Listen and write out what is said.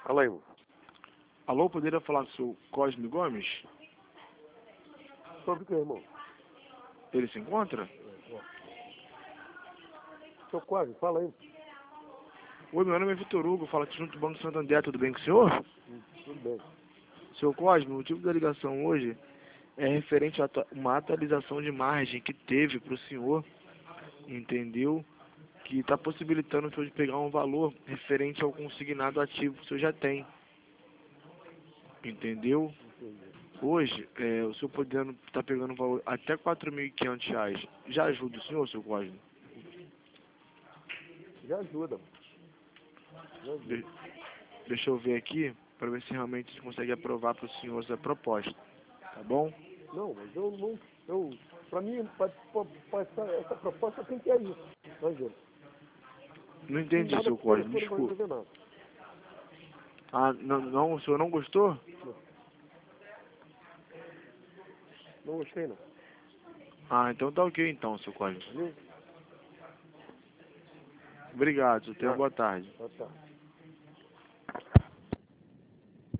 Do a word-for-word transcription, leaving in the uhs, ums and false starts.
Fala aí, irmão. Alô, poderia falar com o seu Cosme Gomes? Sobre o que, irmão? Ele se encontra? Seu Cosme, fala aí. Oi, meu nome é Vitor Hugo, falo aqui junto do Banco Santander, tudo bem com o senhor? Hum, tudo bem. Seu Cosme, o motivo da ligação hoje é referente a atu- uma atualização de margem que teve para o senhor, entendeu? Que está possibilitando o senhor de pegar um valor referente ao consignado ativo que o senhor já tem, entendeu? Entendi. Hoje, é, o senhor podendo estar pegando um valor até quatro mil e quinhentos reais, já ajuda o senhor, seu Cosme? Já ajuda, mano. Já ajuda. De- deixa eu ver aqui, para ver se realmente a gente consegue aprovar para o senhor essa proposta, tá bom? Não, mas eu não... Eu, pra mim, pra, pra, pra essa, essa proposta tem que é isso. Imagina. Não entendi, Nada seu que for, Cosme, for, não vai desculpa. resolver nada. Ah, não, não, o senhor não gostou? Não, não gostei, não. Ah, então tá ok então, seu Cosme. Viu? Obrigado, tenha uma Ah, boa tarde. tá, tá.